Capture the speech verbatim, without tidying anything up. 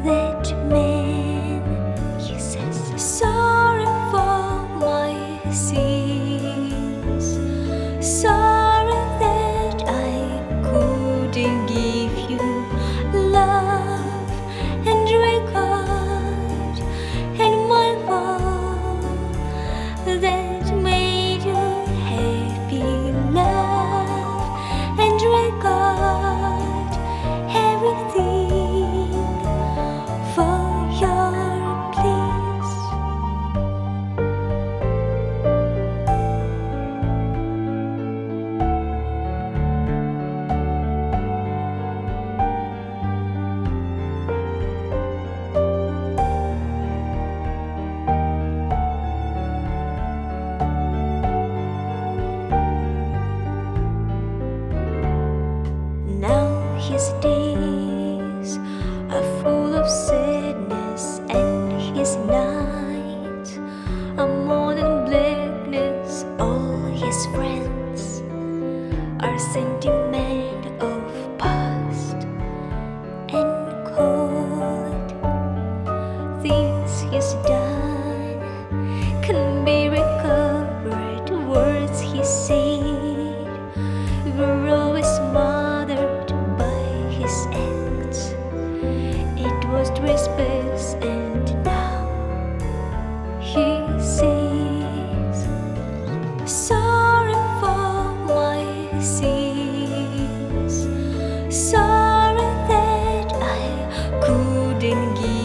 that man, he says, sorry for my sins, sorry that I couldn't give you love and regard, and my fault that made you happy. Love and regard, everything for your please. Now his days are full of sadness, and his nights are more than blackness. All his friends are sentiment of past and cold. Things he's done can be recovered. Words he said were always smothered by his acts. It was trespass, and now he says, sorry for my sins, sorry that I couldn't give